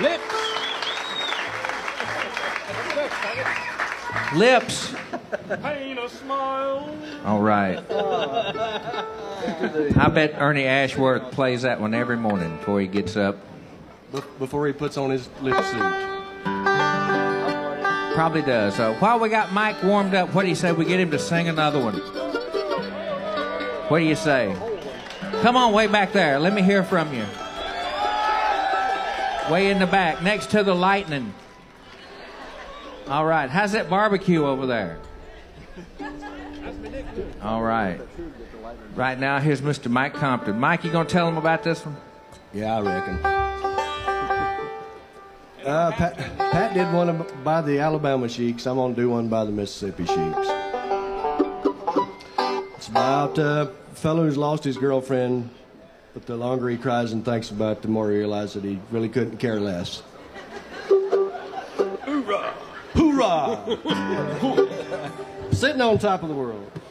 Lips. Paint a smile. All right. I bet Ernie Ashworth plays that one every morning before he gets up. Before he puts on his lip suit. Probably does. So while we got Mike warmed up, what do you say we get him to sing another one? What do you say? Come on, way back there. Let me hear from you. Way in the back, next to the lightning. All right. How's that barbecue over there? All right. Right now, here's Mr. Mike Compton. Mike, you going to tell him about this one? Yeah, I reckon. Pat did one by the Alabama Sheiks. I'm going to do one by the Mississippi Sheiks. It's about a fellow who's lost his girlfriend, but the longer he cries and thinks about it, the more he realizes that he really couldn't care less. Hoorah! Hoorah! Sitting on top of the world.